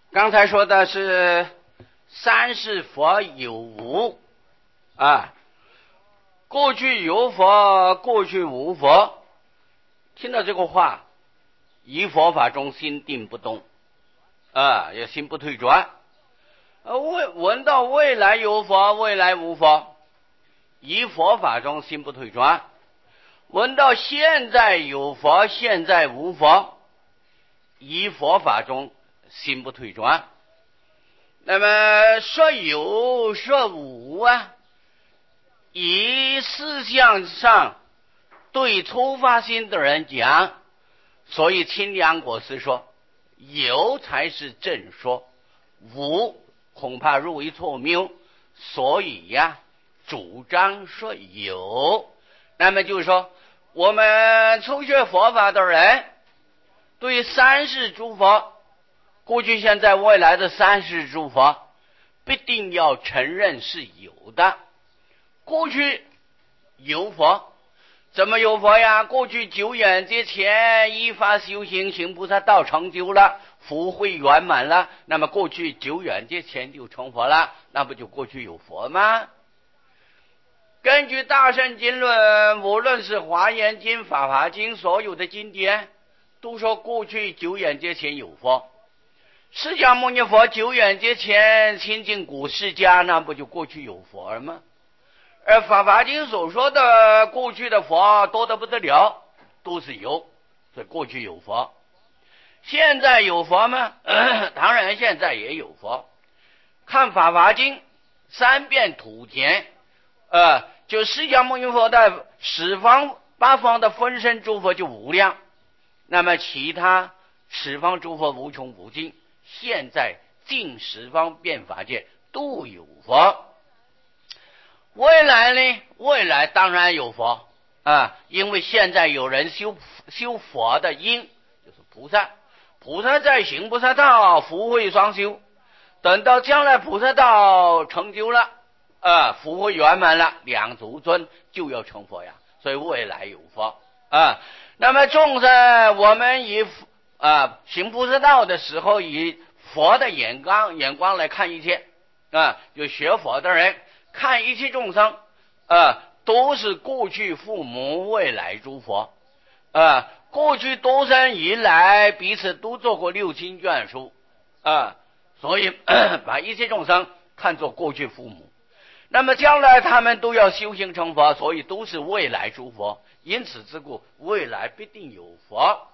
刚才说的是三世佛有无啊，过去有佛，过去无佛。听到这个话，以佛法中心定不动啊，也心不退转。闻到未来有佛，未来无佛，以佛法中心不退转。闻到现在有佛，现在无佛，以佛法中心不退转。那么说有说无啊，以思想上对初发心的人讲，所以清凉国师说有才是正说，无恐怕入于错谬，所以呀主张说有。那么就是说我们初学佛法的人对三世诸佛，过去现在未来的三世诸佛必定要承认是有的。过去有佛，怎么有佛呀？过去久远之前依法修行，行菩萨道成就了，福慧圆满了，那么过去久远之前就成佛了，那不就过去有佛吗？根据大乘经论，无论是华严经、法华经，所有的经典都说过去久远之前有佛。释迦牟尼佛久远之前亲近古释迦，那不就过去有佛吗？而法华经所说的过去的佛多得不得了，都是有，所以过去有佛。现在有佛吗？当然现在也有佛。看法华经三遍土田，就释迦牟尼佛的十方八方的分身诸佛就无量，那么其他十方诸佛无穷无尽，现在尽十方遍法界都有佛。未来呢？未来当然有佛因为现在有人修佛的因，就是菩萨。菩萨在行菩萨道，福慧双修，等到将来菩萨道成就了福慧圆满了，两足尊就要成佛呀，所以未来有佛那么众生我们以行菩萨道的时候，以佛的眼光来看一切有学佛的人看一切众生都是过去父母，未来诸佛过去多生以来彼此都做过六亲眷属所以把一切众生看作过去父母，那么将来他们都要修行成佛，所以都是未来诸佛，因此之故未来必定有佛。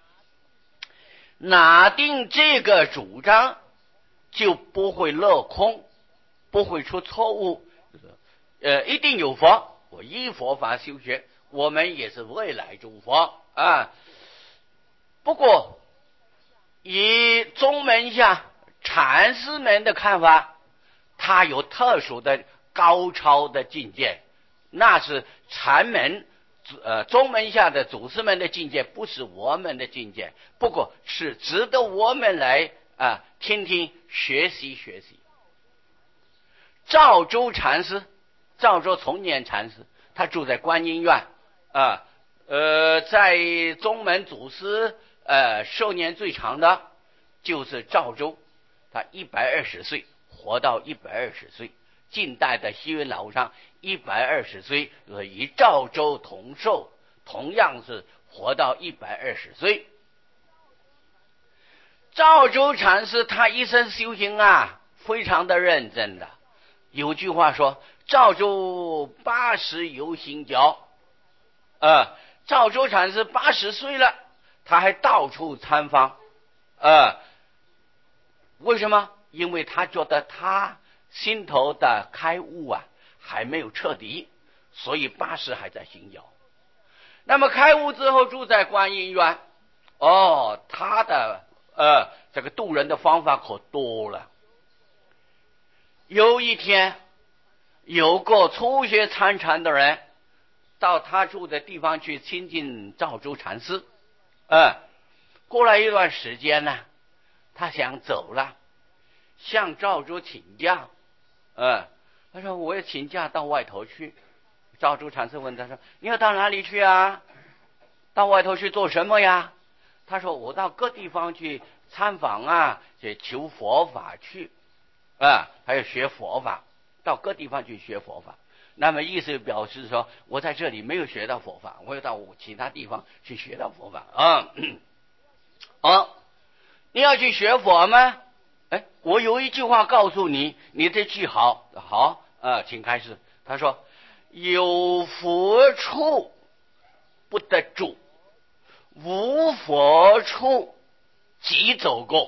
哪定这个主张就不会落空，不会出错误，一定有佛，我依佛法修学，我们也是未来诸佛不过以宗门下禅师们的看法，他有特殊的高超的境界，那是禅门宗门下的祖师们的境界，不是我们的境界，不过是值得我们来听听学习。赵州禅师，赵州从年禅师，他住在观音院在宗门祖师寿年最长的就是赵州，他120岁，活到120岁。近代的西云老和尚120岁，与赵州同寿，同样是活到120岁。赵州禅师他一生修行非常的认真的，有句话说赵州80游行脚赵州禅师80岁了，他还到处参访为什么？因为他觉得他心头的开悟还没有彻底，所以80还在行脚。那么开悟之后住在观音院他的这个渡人的方法可多了。有一天有个初学参禅的人到他住的地方去亲近赵州禅师过了一段时间呢，他想走了，向赵州请假他说我也请假到外头去。赵州禅师问他说你要到哪里去到外头去做什么呀？他说我到各地方去参访啊，去求佛法去啊，还有学佛法，到各地方去学佛法。那么意思表示说，我在这里没有学到佛法，我要到其他地方去学到佛法啊。你要去学佛吗？我有一句话告诉你，你得记好。请开始。他说：有佛处不得住，无佛处即走过。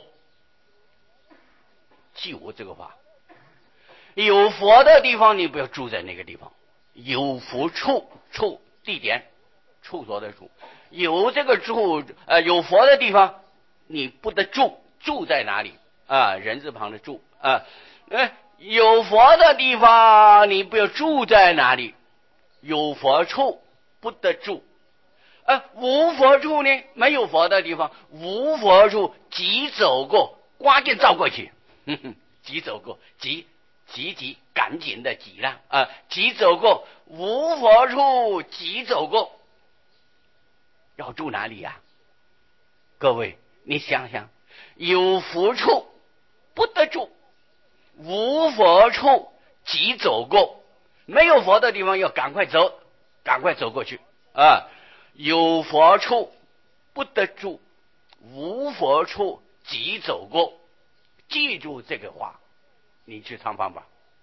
记我这个话。有佛的地方，你不要住在那个地方。有佛处，地点，处所的处。有这个处，有佛的地方，你不得住。住在哪里？人字旁的住。有佛的地方，你不要住在哪里？有佛处不得住。无佛处呢？没有佛的地方，无佛处即走过，刮电照过去。即走过，即赶紧的即了即走过，无佛处即走过。要住哪里呀？各位，你想想，有佛处不得住，无佛处即走过。没有佛的地方要赶快走过去有佛处不得住，无佛处即走过。记住这个话，你去参访吧。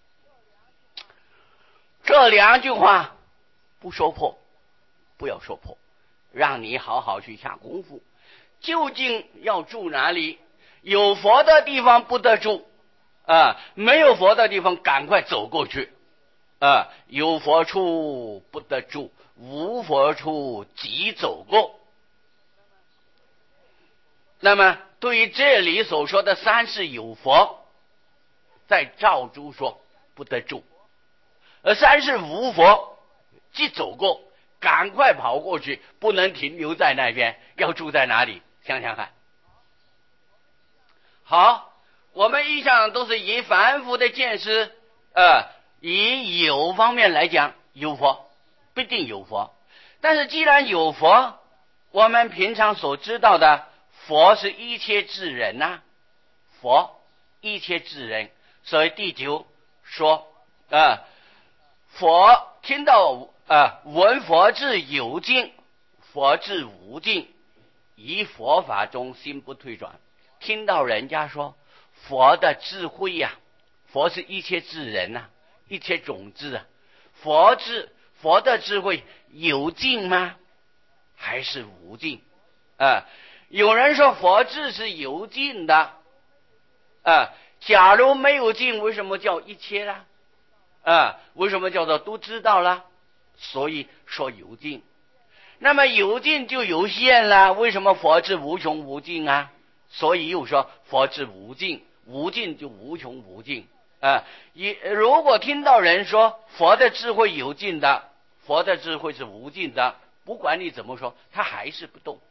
这两句话不说破，不要说破，让你好好去下功夫。究竟要住哪里？有佛的地方不得住没有佛的地方赶快走过去有佛处不得住，无佛处即走过。那么对于这里所说的三世有佛，在赵州说不得住，而三世无佛即走过，赶快跑过去，不能停留在那边。要住在哪里？想想看。好，我们一向都是以凡夫的见识以有方面来讲，有佛必定有佛。但是既然有佛，我们平常所知道的佛是一切智人佛一切智人。所以第九说佛听到闻佛智有尽，佛智无尽，以佛法中心不退转。听到人家说佛的智慧佛是一切智人一切种子佛的智慧有尽吗？还是无尽有人说佛智是有尽的假如没有尽，为什么叫一切呢为什么叫做都知道了？所以说有尽。那么有尽就有限了，为什么佛智无穷无尽所以又说佛智无尽，无尽就无穷无尽如果听到人说佛的智慧有尽的，佛的智慧是无尽的，不管你怎么说，他还是不动。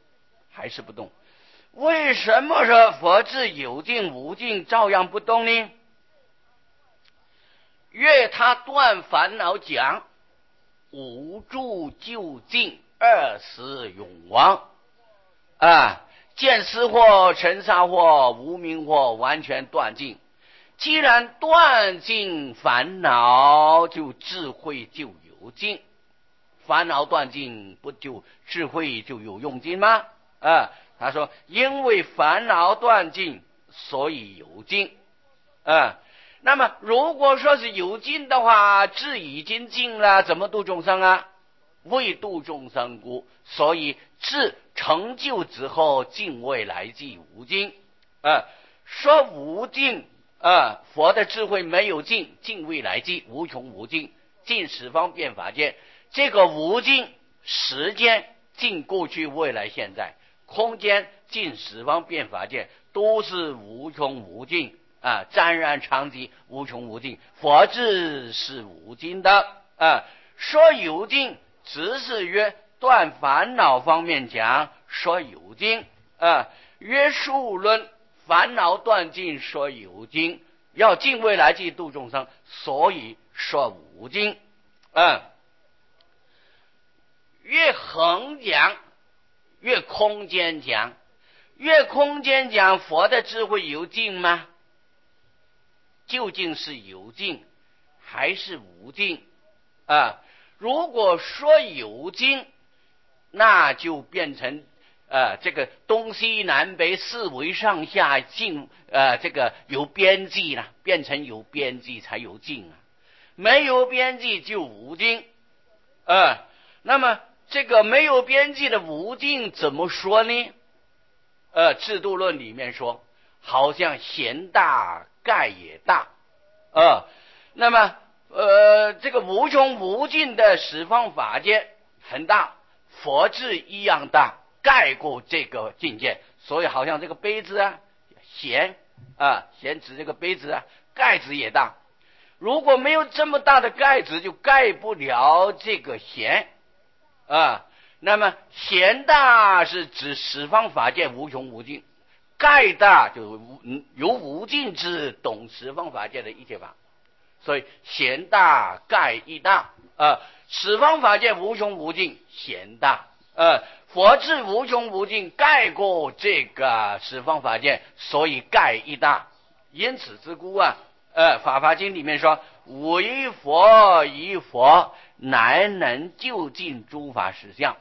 为什么说佛智有尽无尽照样不动呢？越他断烦恼讲，无助究竟，二死永亡见思惑、尘沙惑、无明惑完全断尽。既然断尽烦恼，就智慧就有尽。烦恼断尽，不就智慧就有用尽吗他说因为烦恼断尽，所以有尽那么如果说是有尽的话，智已经尽了，怎么度众生未度众生故，所以智成就之后，尽未来际无尽说无尽佛的智慧没有尽，尽未来际无穷无尽，尽十方变法界。这个无尽，时间尽过去未来现在，空间尽十方变法界，都是无穷无尽沾染常寂，无穷无尽。佛智是无尽的说有尽，只是约断烦恼方面讲说有尽约数论烦恼断尽说有尽，要尽未来际度众生，所以说无尽越横讲，越空间讲， 月空间讲佛的智慧有尽吗？究竟是有尽还是无尽啊？如果说有尽，那就变成这个东西南北四维上下尽这个有边际了，变成有边际才有尽啊，没有边际就无尽那么这个没有边际的无尽怎么说呢？制度论里面说，好像贤大盖也大那么这个无穷无尽的十方法界很大，佛智一样大，盖过这个境界，所以好像这个杯子弦指这个杯子盖子也大，如果没有这么大的盖子，就盖不了这个弦那么弦大是指十方法界无穷无尽，盖大就由无尽之懂十方法界的一切法，所以弦大盖亦大十方法界无穷无尽，弦大佛智无穷无尽，盖过这个十方法界，所以盖亦大。因此之故法华经里面说，唯佛一佛，乃能究竟诸法实相。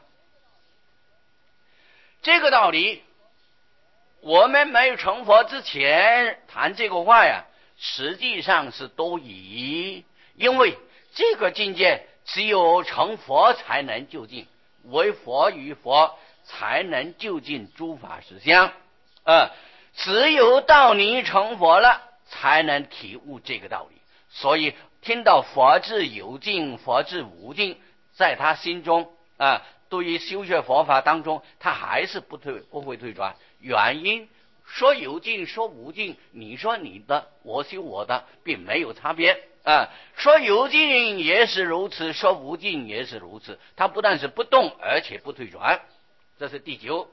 这个道理我们没有成佛之前谈这个话实际上是多疑，因为这个境界只有成佛才能究竟，为佛与佛才能究竟诸法实相只有到你成佛了才能体悟这个道理。所以听到佛智有尽，佛智无尽，在他心中对于修学佛法当中，他还是不会退转。原因说有尽说无尽，你说你的，我修我的，并没有差别说有尽也是如此，说无尽也是如此，他不但是不动，而且不退转。这是第9。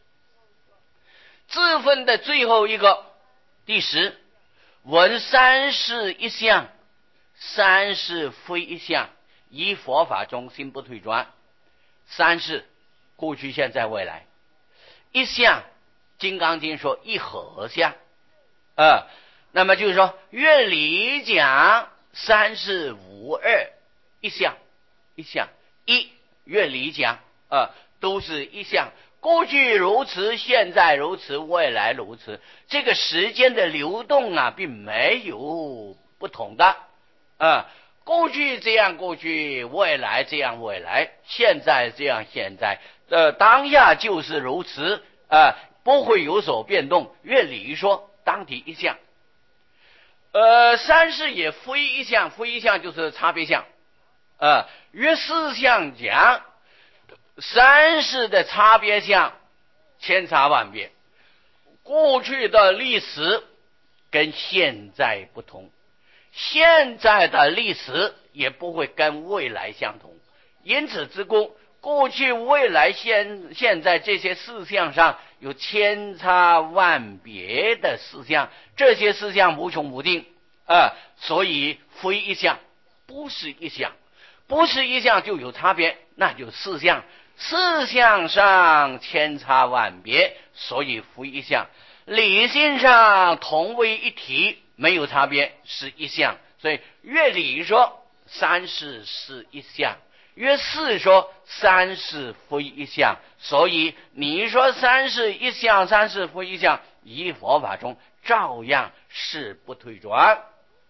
自分的最后一个第10，闻三世一相，三世非一相，依佛法中心不退转。三世过去现在未来，一相金刚经说一合相那么就是说乐理讲三世无二，一相一乐理讲都是一相，过去如此，现在如此，未来如此，这个时间的流动并没有不同的过去这样过去，未来这样未来，现在这样现在当下就是如此不会有所变动。乐理说当体一相三世也非一相，非一相就是差别相约四相讲三世的差别相千差万别，过去的历史跟现在不同，现在的历史也不会跟未来相同，因此之故，过去未来现在这些事项上有千差万别的事项，这些事项无穷无尽所以非一相，不是一相，不是一相就有差别，那就四相，四相上千差万别，所以非一相。理性上同为一体，没有差别，是一相。所以乐理说三世是一相，约四说三世非一相，所以你说三世一相，三世非一相，依佛法中照样是不退转。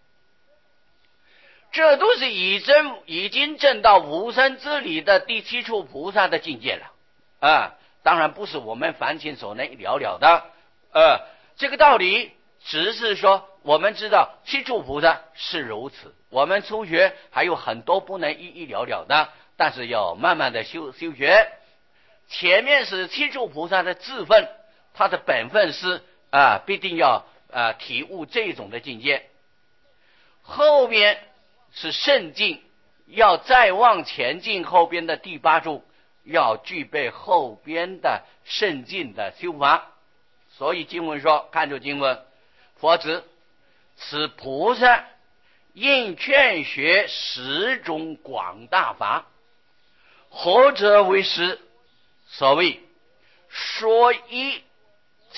这都是已经证到无生之理的第7处菩萨的境界了当然不是我们凡情所能了了的这个道理只是说我们知道7处菩萨是如此，我们初学还有很多不能一一了了的，但是要慢慢的修学。前面是7处菩萨的自分，他的本分是必定要体悟这种的境界，后边是圣境，要再往前进，后边的第8处要具备后边的圣境的修法。所以经文说，看着经文，佛子此菩萨应劝学10种广大法，何者为师？所谓说一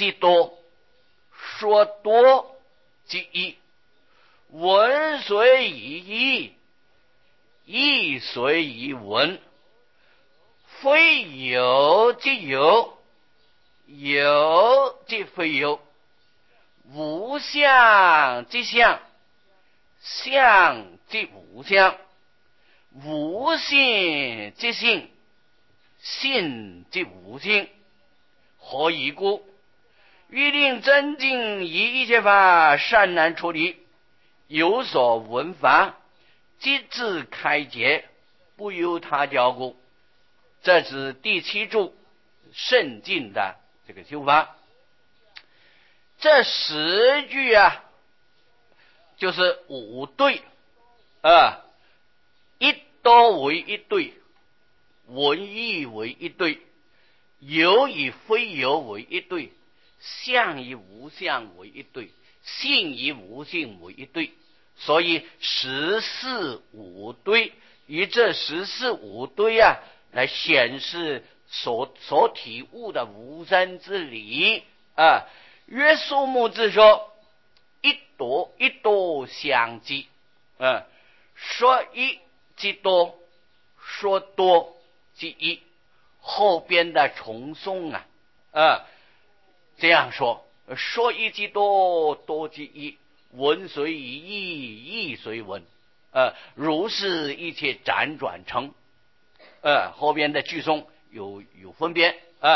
即多，说多即一，文随以义，义随以文，非有即有，有即非有，无相即相，相即无相，无性即性，性即无性。何以故？欲令真经以一切法善难处理，有所闻法，即自开解，不由他教故。这是第七柱圣境的这个修法。这10句啊，就是5对啊，一多为一对，文义为一对，有与非有为一对，相与无相为一对，性与无性为一对。所以14、5对，以这14、5对啊，来显示所体悟的无生之理啊。约束目之说，一多相即，说一即多，说多即一。后边的重诵这样说：说一即多，多即一，文随以义，义随文，如是一切辗转成。后边的句诵有分别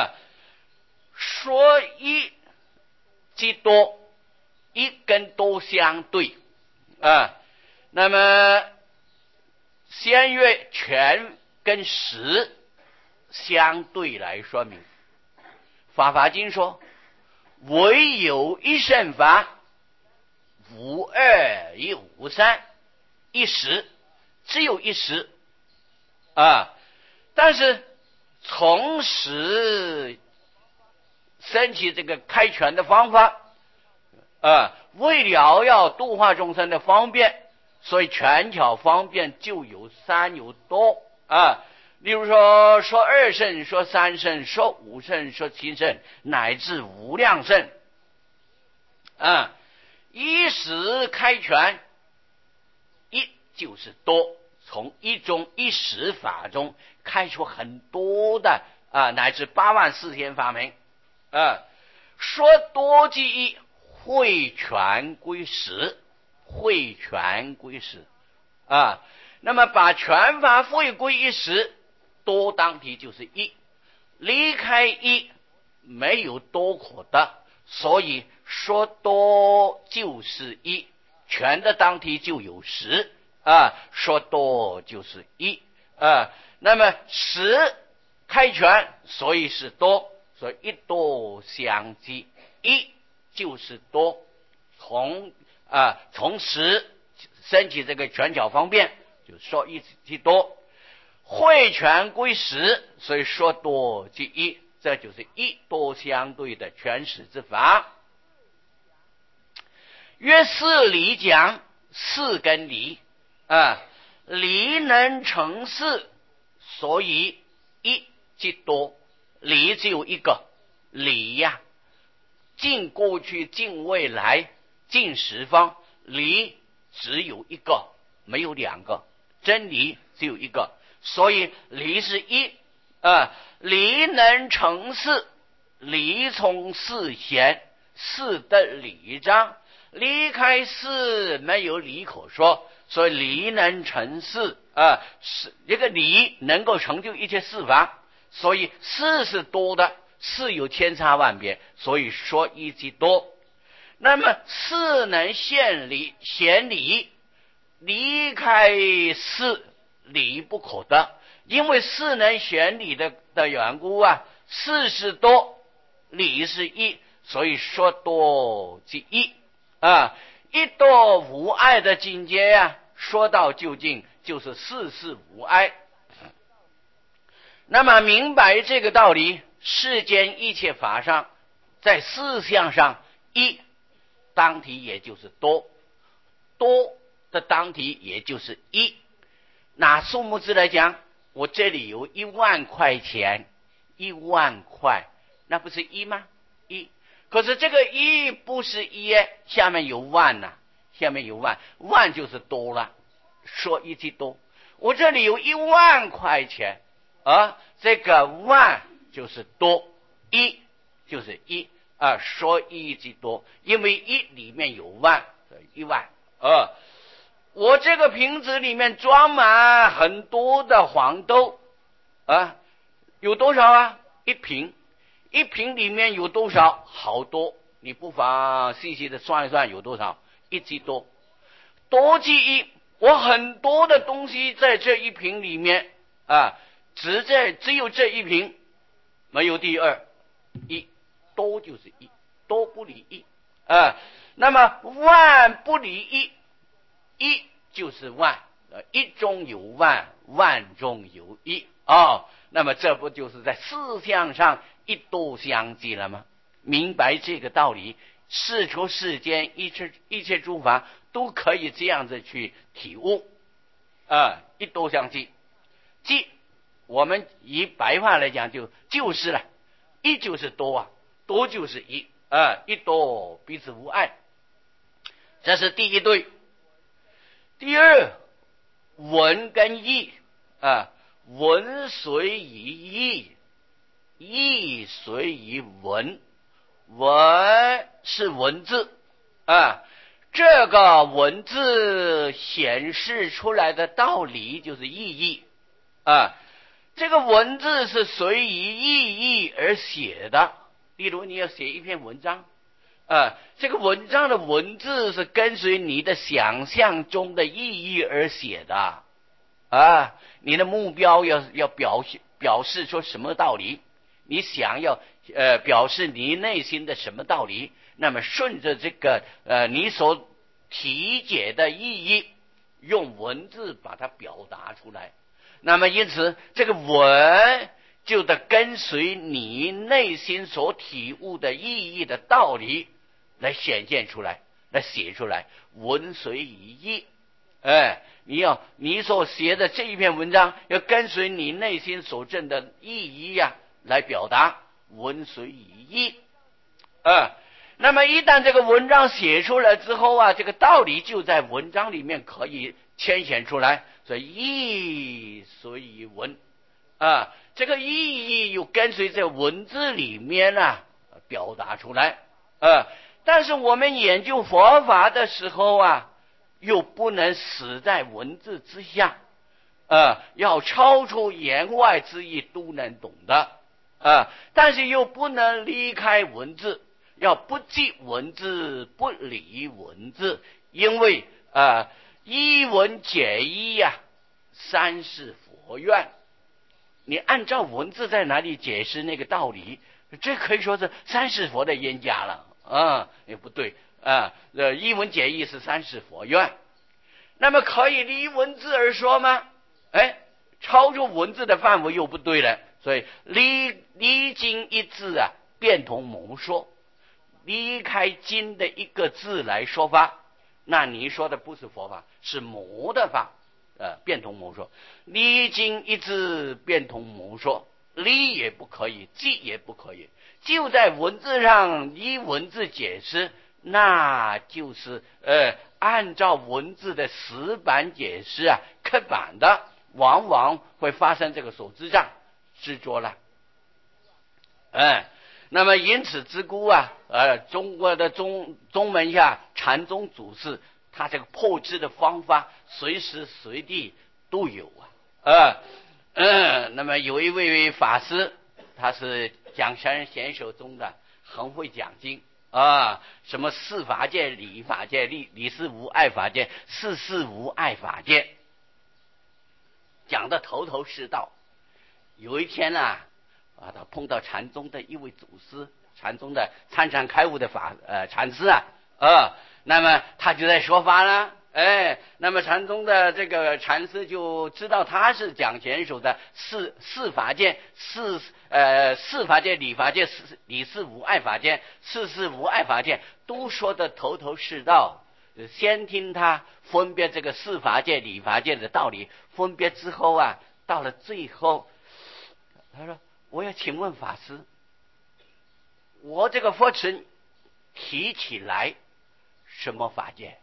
说一即多，一跟多相对那么先约全跟实相对来说明。法华经说，唯有一圣法，无二亦无三，一时，只有一时但是从时升起这个开权的方法为了要度化众生的方便，所以权巧方便就有3有多例如说2圣，说3圣，说5圣，说7圣，乃至无量圣一时开权，一就是多，从一中一时法中开出很多的乃至84000法门说多即一，会全归实，会全归实那么把全法会归一时，多当体就是一，离开一没有多可得，所以说多就是一，全的当体就有10说多就是一那么10开权，所以是多，所以一多相即，一就是多，从10升起这个权巧方便，就说一即多，会全归实，所以说多即一，这就是一多相对的全实之法。约4理讲4跟理理能成4，所以一即多，理只有一个，理尽过去尽未来尽十方，理只有一个，没有2个，真理只有一个，所以理是一理能成4，理从4显，4的理章，离开4没有理可说，所以理能成4是一个理能够成就一切事法，所以4是多的，4有千差万别，所以说一即多。那么4能现理显理，离开4理不可得，因为4能显理的缘故4是多，理是一，所以说多即一一多无碍的境界说到究竟就是4是无碍。那么明白这个道理，世间一切法上，在4项上，一当体也就是多，多的当体也就是一。拿数目字来讲，我这里有1万块钱，1万块，那不是一吗？一。 可是这个一不是一，下面有万呐、下面有万，万就是多了，说一即多。我这里有10000块钱啊，这个万就是多，一就是一啊，说一即多，因为一里面有万，10000啊。我这个瓶子里面装满很多的黄豆啊，有多少啊？一瓶里面有多少？好多，你不妨细细的算一算有多少，一即多，多即一。我很多的东西在这一瓶里面啊，只有这一瓶，没有第二，一多就是一，多不离一啊。那么万不离一，一就是万，一中有万，万中有一哦。那么这不就是在思想上一多相济了吗？明白这个道理，世出世间一切诸法都可以这样子去体悟啊，一多相济。即我们以白话来讲就是了，一就是多啊，多就是一啊，一多彼此无碍，这是第一对。第二，文跟义啊，文随于义，义随于文，文是文字啊，这个文字显示出来的道理就是意义啊。这个文字是随于意义而写的，例如你要写一篇文章这个文章的文字是跟随你的想象中的意义而写的啊，你的目标要表示出什么道理，你想要表示你内心的什么道理，那么顺着这个你所体解的意义，用文字把它表达出来。那么因此这个文就得跟随你内心所体悟的意义的道理来显现出来，来写出来，文随于义。你所写的这一篇文章要跟随你内心所证的意义来表达，文随于义那么一旦这个文章写出来之后这个道理就在文章里面可以牵显出来，所以义随于文这个意义又跟随在文字里面表达出来但是我们研究佛法的时候又不能死在文字之下要超出言外之意都能懂的但是又不能离开文字，要不记文字不离文字，因为一文解义三是佛愿。你按照文字在哪里解释那个道理，这可以说是三世佛的冤家了也不对一文解义是三世佛愿。那么可以离文字而说吗？超出文字的范围又不对了，所以离经一字变同谋说，离开经的一个字来说法，那你说的不是佛法，是魔的法变同谋说。离经一字变同谋说，离也不可以，记也不可以，就在文字上依文字解释，那就是按照文字的死板解释刻板的，往往会发生这个所知障执着了那么因此之故中国的宗门下禅宗祖师他这个破知的方法随时随地都有那么有一位法师，他是讲禅贤手中的很会讲经什么四法界、理法界、理事无碍法界、事事无碍法界，讲得头头是道。有一天他碰到禅宗的一位祖师，禅宗的参禅开悟的禅师那么他就在说法了那么禅宗的这个禅师就知道他是讲贤手的四法界四法界、理法界、理事无碍法界、事事无碍法界都说得头头是道，先听他分别这个四法界、理法界的道理，分别之后到了最后他说，我要请问法师，我这个佛尘提起来什么法界？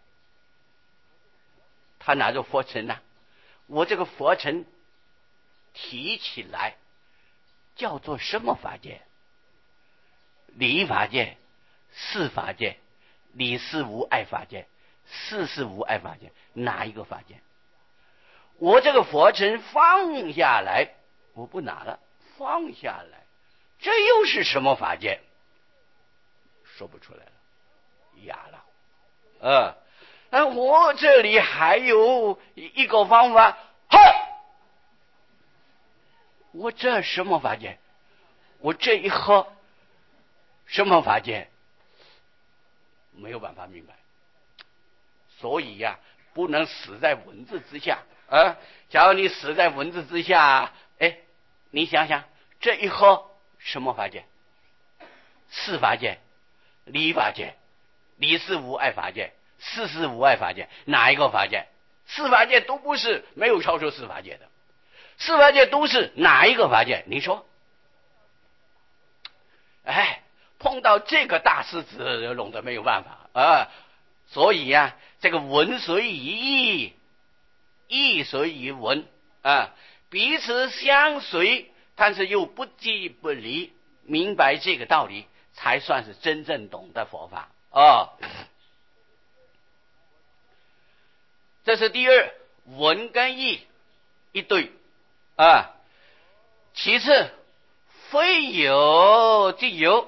他拿着佛尘呢，我这个佛尘提起来叫做什么法界？理法界、事法界、理事无碍法界、事事无碍法界，哪一个法界？我这个佛尘放下来，我不拿了，放下来，这又是什么法界？说不出来了，哑了。我这里还有一个方法，我这什么法界？我这一喝什么法界？没有办法明白。所以呀，不能死在文字之下啊！假如你死在文字之下，你想想，这一喝什么法界？事法界、理法界、理事无碍法界、事事无碍法界，哪一个法界？四法界都不是，没有超出四法界的。四法界都是哪一个法界？你说？碰到这个大狮子，弄得没有办法啊！所以呀，这个文随于义，义随于文啊，彼此相随，但是又不即不离，明白这个道理，才算是真正懂得佛法啊。这是第二，文跟义一对啊。其次，非有即有，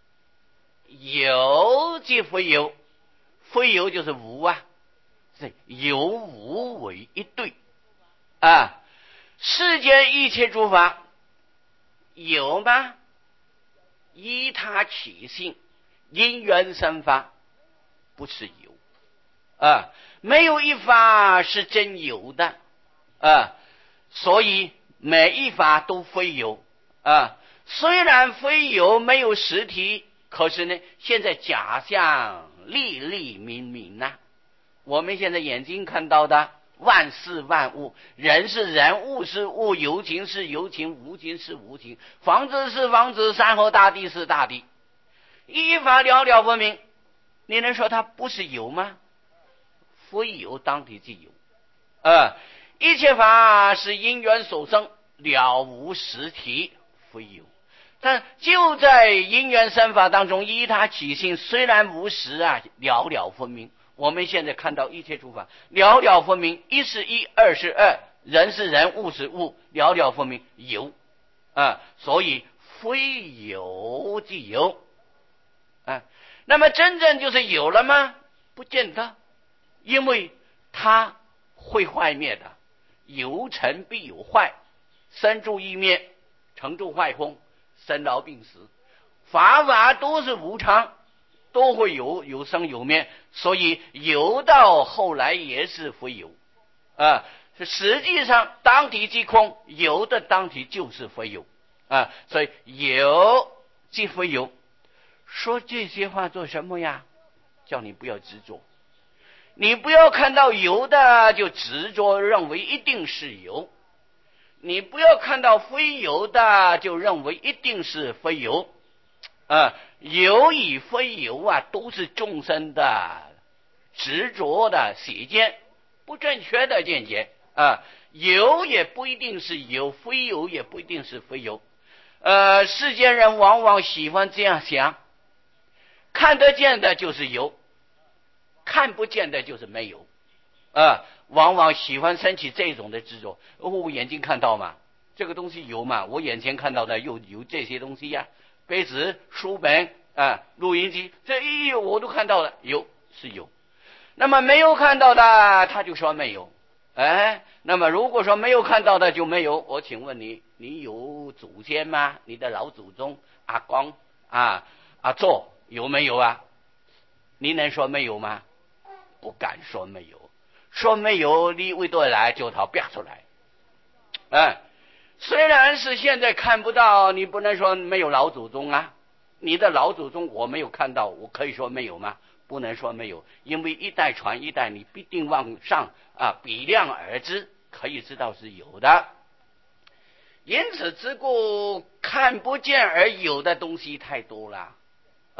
有即非有，非有就是无啊，是有无为一对啊。世间一切诸法有吗？依他起性，因缘生发，不是有啊。没有一法是真有的啊，所以每一法都非有啊。虽然非有，没有实体，可是呢，现在假象历历明明呐。我们现在眼睛看到的万事万物，人是人，物是物，有情是有情，无情是无情，房子是房子，山河大地是大地，一法了了分明。你能说它不是有吗？非有当体即有一切法是因缘所生，了无实体，非有。但就在因缘生法当中，依他起性，虽然无实啊，了了分明。我们现在看到一切诸法了了分明，一是一，二是二，人是人，物是物，了了分明，有所以非有即有那么真正就是有了吗？不见得，因为它会坏灭的，有成必有坏，生住异灭，成住坏空，生老病死，法都是无常，都会有生有灭，所以有到后来也是非有实际上当体即空，有的当体就是非有所以有即非有。说这些话做什么呀？叫你不要执着，你不要看到有的就执着认为一定是有，你不要看到非有的就认为一定是非有有与非有都是众生的执着的邪见，不正确的见解有也不一定是有，非有也不一定是非有世间人往往喜欢这样想，看得见的就是有，看不见的就是没有往往喜欢升起这种的执着我眼睛看到嘛，这个东西有嘛，我眼前看到的又有这些东西杯子、书本录音机，这我都看到了，有是有。那么没有看到的他就说没有那么如果说没有看到的就没有，我请问你，你有祖先吗？你的老祖宗阿公阿祖有没有你能说没有吗？不敢说没有，说没有你为多来就他表出来虽然是现在看不到，你不能说没有老祖宗你的老祖宗我没有看到，我可以说没有吗？不能说没有，因为一代传一代，你必定往上比量而知，可以知道是有的。因此之故，看不见而有的东西太多了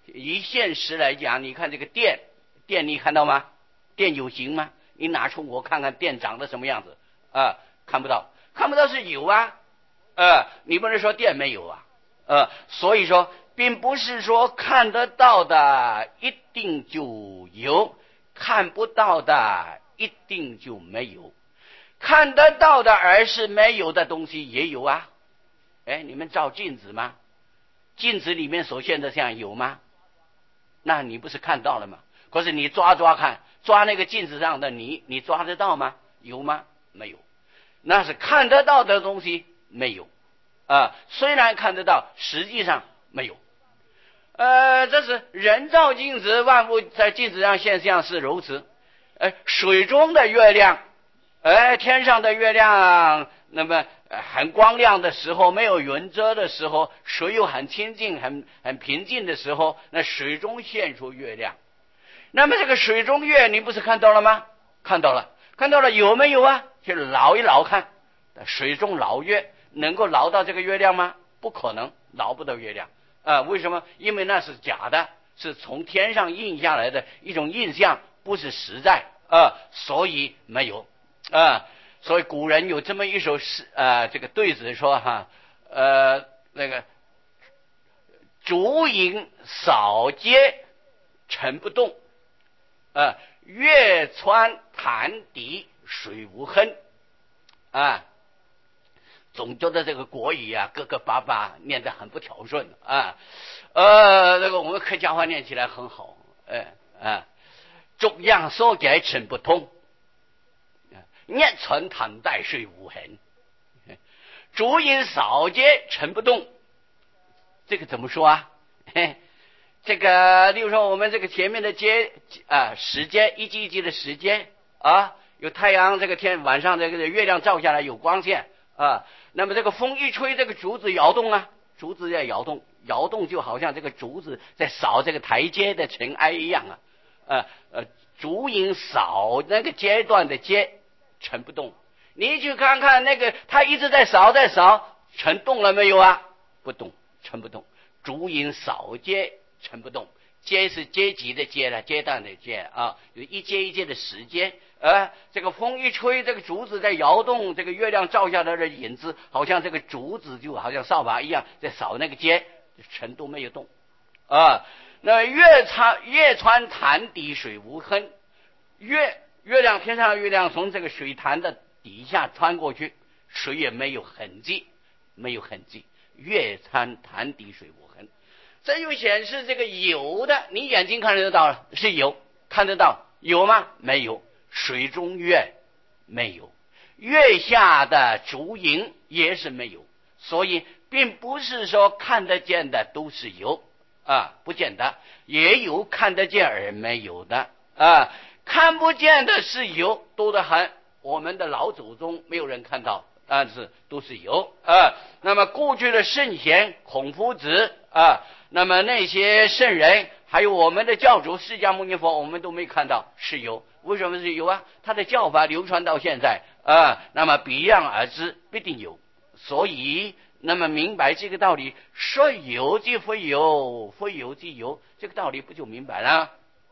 以现实来讲，你看这个电你看到吗？电有形吗？你拿出我看看电长得什么样子啊？看不到是有啊，你不能说电没有啊，所以说并不是说看得到的一定就有，看不到的一定就没有，看得到的而是没有的东西也有啊。你们照镜子吗？镜子里面所现的像有吗？那你不是看到了吗？可是你抓看，抓那个镜子上的你抓得到吗？有吗？没有。那是看得到的东西没有虽然看得到，实际上没有。这是人造镜子，万物在镜子上现象是如此。水中的月亮，天上的月亮，那么很光亮的时候，没有云遮的时候，水又很清净很平静的时候，那水中现出月亮。那么这个水中月你不是看到了吗？看到了，有没有啊？去捞一捞看，水中捞月能够捞到这个月亮吗？不可能，捞不到月亮为什么？因为那是假的，是从天上印下来的一种印象，不是实在所以没有所以古人有这么一首诗这个对子说那个烛影扫街尘不动月穿潭底水无痕总觉得这个国语各个巴巴念得很不条顺那个我们客家话念起来很好烛影扫街尘不通，月穿潭底水无痕，烛影扫街尘不动。这个怎么说这个例如说我们这个前面的街时间一级一级的时间有太阳，这个天晚上这个月亮照下来有光线那么这个风一吹，这个竹子摇动竹子在摇动就好像这个竹子在扫这个台阶的尘埃一样烛影扫那个阶段的阶尘不动。你去看看那个它一直在扫尘动了没有不动，尘不动。烛影扫阶尘不动，阶是阶级的阶了，阶段的阶有一阶一阶的时间这个风一吹，这个竹子在摇动，这个月亮照下来的影子好像这个竹子就好像扫把一样在扫那个阶，尘都没有动那月穿潭底水无痕，月亮天上的月亮从这个水潭的底下穿过去，水也没有痕迹，月穿潭底水无痕。这又显示这个有的，你眼睛看得到是有，看得到有吗？没有。水中月没有，月下的烛影也是没有，所以并不是说看得见的都是有不见得，也有看得见而没有的看不见的是有多得很，我们的老祖宗没有人看到，但是都是有那么过去的圣贤孔夫子那么那些圣人还有我们的教主释迦牟尼佛，我们都没看到是有。为什么是有他的教法流传到现在那么比样而知必定有，所以那么明白这个道理，说有即非有，非有即有，这个道理不就明白了？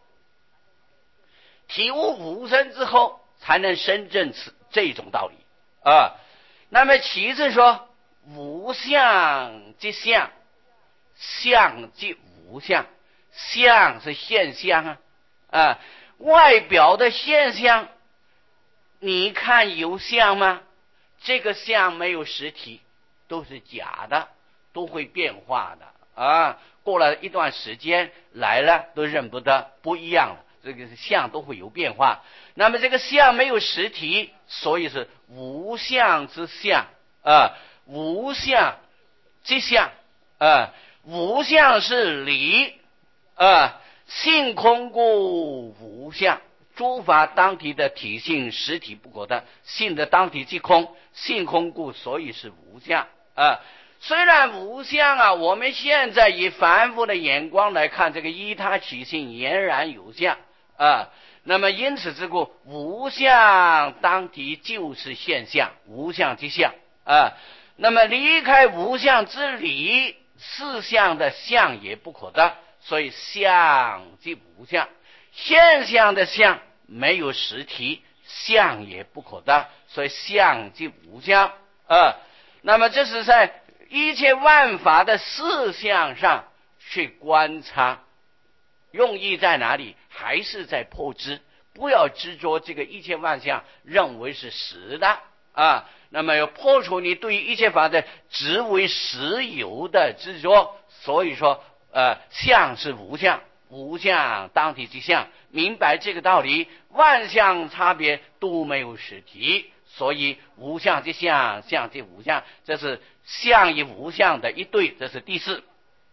体悟无生之后才能深证这种道理那么其次说无相即相，相即无相，相是现象外表的现象你看有相吗？这个相没有实体，都是假的，都会变化的过了一段时间来了都认不得，不一样了，这个相都会有变化。那么这个相没有实体，所以是无相之相无相之相无相是理性空故无相，诸法当体的体性实体不可得，性的当体即空，性空故所以是无相虽然无相我们现在以凡夫的眼光来看，这个依他起性俨然有相那么因此之故，无相当体就是现象，无相即相那么离开无相之理，四相的相也不可得， 所以相即无相，现象的相没有实体，相也不可得，所以相即无相。那么这是在一切万法的事相上去观察，用意在哪里？还是在破执，不要执着这个一切万象认为是实的那么要破除你对一切法的执为实有的执着。所以说相是无相，无相当体即相，明白这个道理，万象差别都没有实体，所以无相即相，相即无相，这是相与无相的一对，这是第四。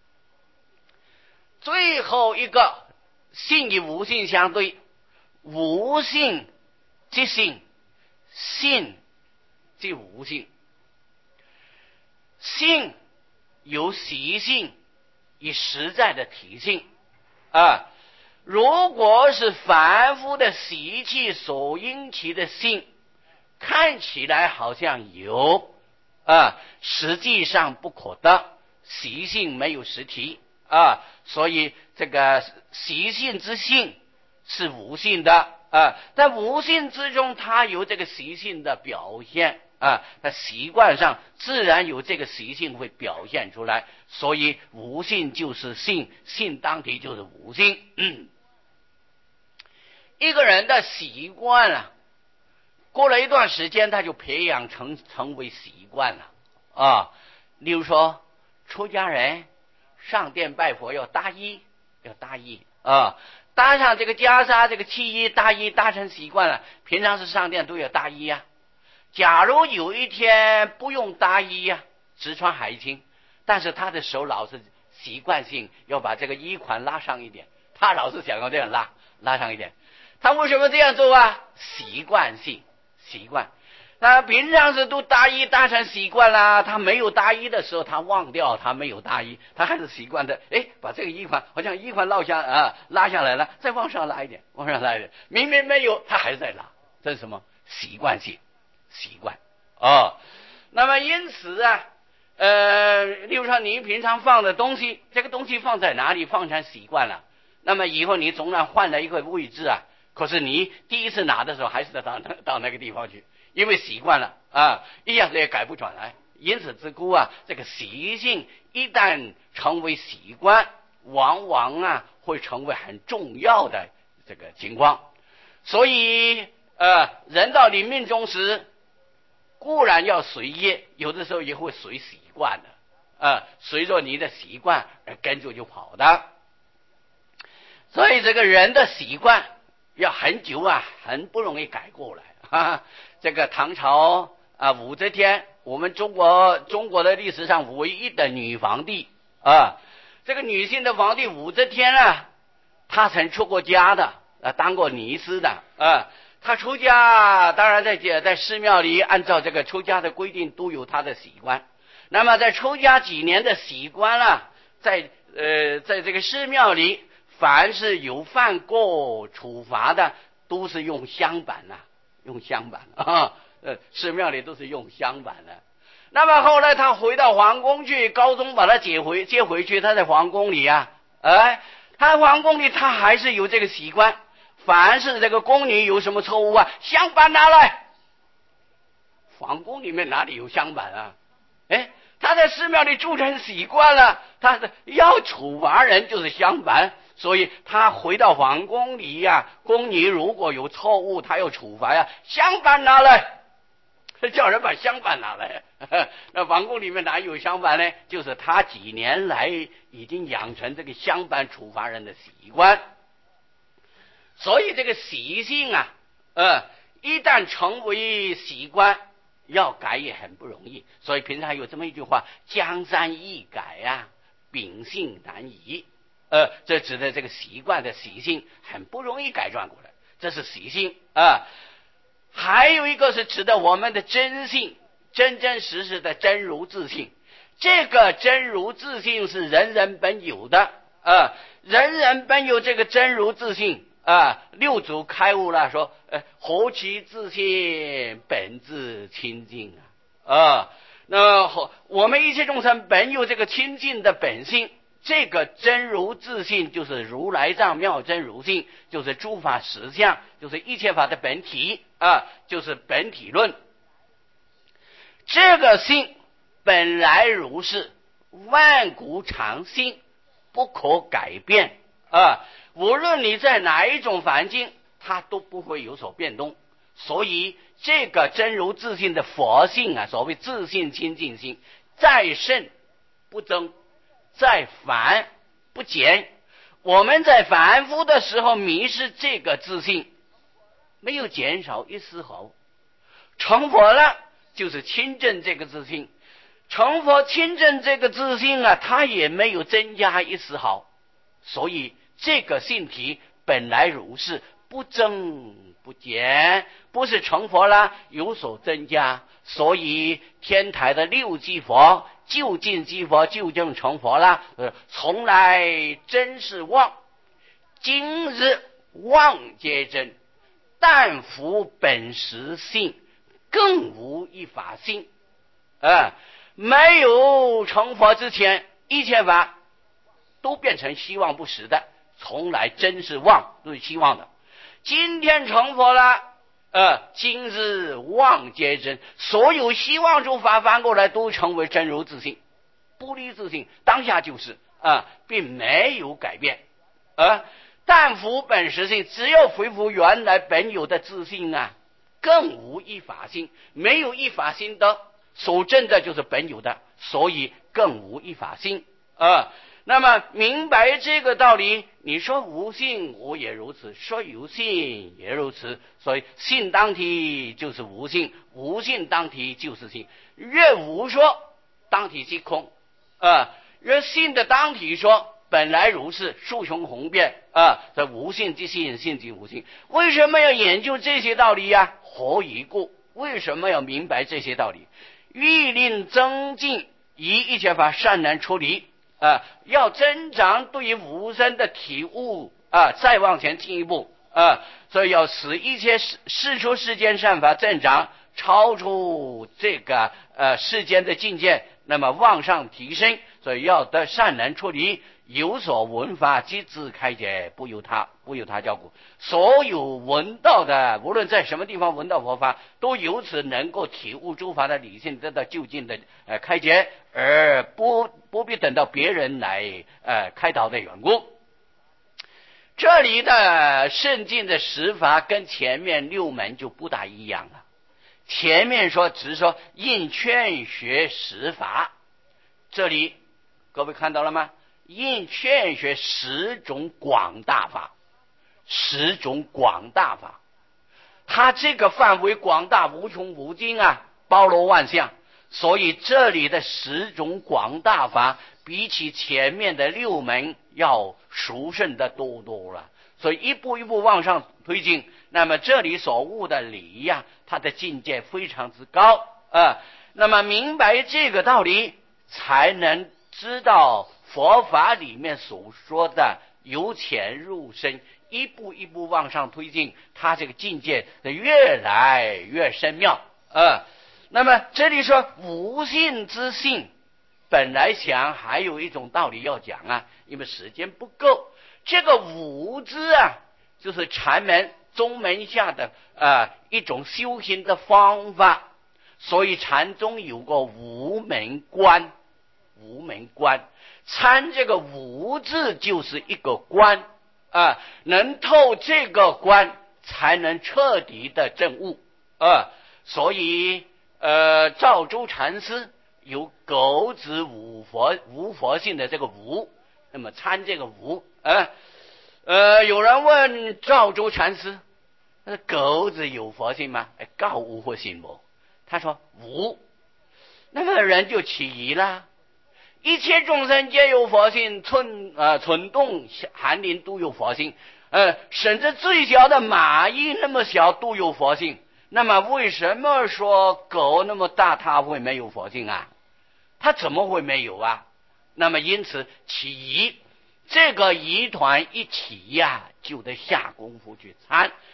最后一个性与无性相对，无性即性，性即无性。性有习性与实在的体性如果是凡夫的习气所引起的性，看起来好像有实际上不可得，习性没有实体所以这个习性之性是无性的但无性之中它有这个习性的表现它习惯上自然有这个习性会表现出来，所以无性就是性，性当体就是无性一个人的习惯过了一段时间他就培养成为习惯了例如说出家人上殿拜佛要搭衣搭上这个袈裟这个器衣搭衣搭成习惯了，平常是上殿都要搭衣假如有一天不用搭衣只穿海青，但是他的手老是习惯性要把这个衣款拉上一点，他老是想要这样拉上一点，他为什么这样做习惯性，习惯。他平常是都搭衣搭成习惯啦，他没有搭衣的时候他忘掉他没有搭衣，他还是习惯的把这个衣款好像衣款拉下来了，再往上拉一点，明明没有他还是在拉，这是什么？习惯性，习惯那么因此例如说你平常放的东西，这个东西放在哪里放成习惯了，那么以后你总然换了一个位置可是你第一次拿的时候还是到那个地方去，因为习惯了一样也改不转来。因此之故这个习性一旦成为习惯，往往会成为很重要的这个情况。所以人到临命终时固然要随业，有的时候也会随习惯的随着你的习惯而跟着就跑的。所以这个人的习惯要很久很不容易改过来这个唐朝武则天，我们中国的历史上唯一的女皇帝这个女性的皇帝武则天她曾出过家的当过尼师的她出家当然在寺庙里按照这个出家的规定都有她的习惯。那么在出家几年的习惯在这个寺庙里，凡是有犯过处罚的都是用香板寺庙里都是用香板的。那么后来他回到皇宫去，高宗把他接回去，他在皇宫里他皇宫里他还是有这个习惯，凡是这个宫女有什么错误香板拿来。皇宫里面哪里有香板他在寺庙里住成习惯了，他要处罚人就是香板，所以他回到皇宫里宫女如果有错误他要处罚香板拿来，叫人把香板拿来那皇宫里面哪有香板呢？就是他几年来已经养成这个香板处罚人的习惯。所以这个习性一旦成为习惯，要改也很不容易。所以平常有这么一句话，江山易改秉性难移这指的这个习惯的习性很不容易改转过来，这是习性还有一个是指的我们的真性，真真实实的真如自性。这个真如自性是人人本有的人人本有这个真如自性六祖开悟了，说何其自性，本自清净那我们一切众生本有这个清净的本性这个真如自性就是如来藏妙真如性，就是诸法实相，就是一切法的本体啊，就是本体论。这个性本来如是，万古常性，不可改变啊！无论你在哪一种环境，它都不会有所变动。所以这个真如自性的佛性啊，所谓自性清净性，在胜不增，在凡不减。我们在凡夫的时候迷失这个自性，没有减少一丝毫。成佛了就是亲证这个自性，成佛亲证这个自性啊，它也没有增加一丝毫。所以这个性体本来如是，不增不减，不是成佛了有所增加。所以天台的六即佛，究竟即佛，究竟成佛了，从来真是妄，今日妄皆真，但复本实性，更无一法性。没有成佛之前，一切法都变成希望不实的，从来真是妄，都是希望的。今天成佛了，今日妄皆真，所有希望诸法翻过来都成为真如自性，不离自性，当下就是并没有改变。但复本实性，只要恢复原来本有的自性啊，更无一法性，没有一法性的，所证的就是本有的，所以更无一法性。那么明白这个道理，你说无性，我也如此；说有性也如此。所以性当体就是无性，无性当体就是性。越无说，当体即空；越性的当体说，本来如是，数穷宏变这无性即性，性即无性。为什么要研究这些道理呀？何以故？为什么要明白这些道理？欲令增进以一切法善难出离要增长对于无生的体悟再往前进一步所以要使一切世出世间善法增长，超出这个世间的境界，那么往上提升。所以要得善难出离，有所闻法即自开解，不由他教故。所有闻到的，无论在什么地方闻到佛法，都由此能够体悟诸法的理性，得到究竟的开解，而不必等到别人来开导的缘故。这里的圣境的十法跟前面六门就不大一样了。前面说只是说应劝学十法，这里各位看到了吗？应劝学十种广大法，十种广大法，它这个范围广大无穷无尽包罗万象。所以这里的十种广大法比起前面的六门要殊胜的多多了。所以一步一步往上推进，那么这里所悟的理它的境界非常之高那么明白这个道理，才能知道佛法里面所说的由浅入深，一步一步往上推进，它这个境界越来越深妙那么这里说无性之性，本来想还有一种道理要讲因为时间不够。这个无字就是禅门宗门下的一种修行的方法。所以禅宗有个无门关，无门关参这个无字就是一个关能透这个关，才能彻底的证悟所以赵州禅师有狗子无佛性的这个无，那么参这个无有人问赵州禅师，狗子有佛性吗？告无佛性不？他说无。那么人就起疑了，一切众生皆有佛性，蠢动寒林都有佛性甚至最小的蚂蚁那么小都有佛性，那么为什么说狗那么大它会没有佛性它怎么会没有那么因此起疑，这个疑团一起就得下功夫去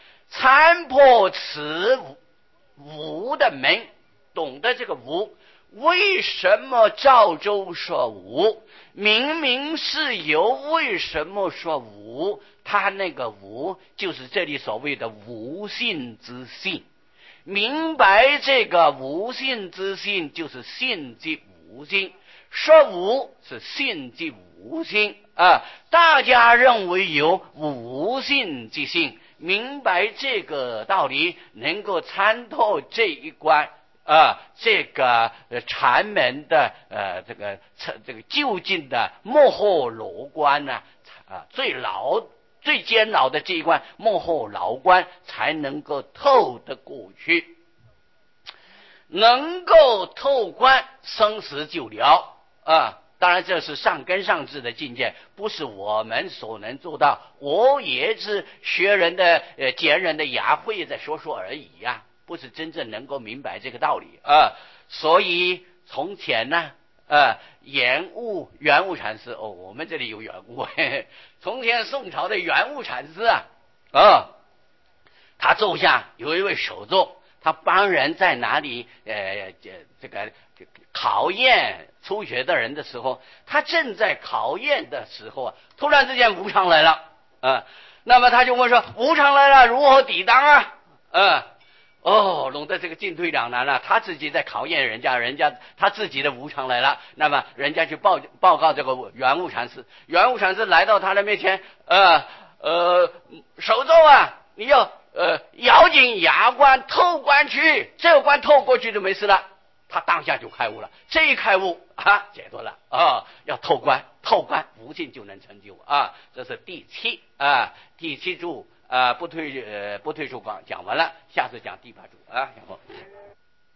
参破此无的门，懂得这个无为什么赵州说无？明明是有，为什么说无？他那个无就是这里所谓的无性之性。明白这个无性之性，就是性即无性。说无是性即无性啊，大家认为有无性即性，明白这个道理，能够参透这一关这个禅门的这个究竟的幕后牢关呢最煎熬的这一关幕后牢关才能够透得过去，能够透关，生死就了当然这是上根上智的境界，不是我们所能做到，我也是学人的捡人的牙慧在说说而已不是真正能够明白这个道理所以从前呢元悟禅师我们这里有元悟从前宋朝的元悟禅师他座下有一位首座，他帮人在哪里这个考验初学的人的时候，他正在考验的时候突然之间无常来了那么他就问说无常来了如何抵当弄得这个进退两难了，他自己在考验人家他自己的无常来了，那么人家去报告这个元悟禅师，元悟禅师来到他的面前首座你要咬紧牙关透关去，这个关透过去就没事了，他当下就开悟了，这一开悟解脱了要透关无尽就能成就这是第七柱不退出讲完了，下次讲第八柱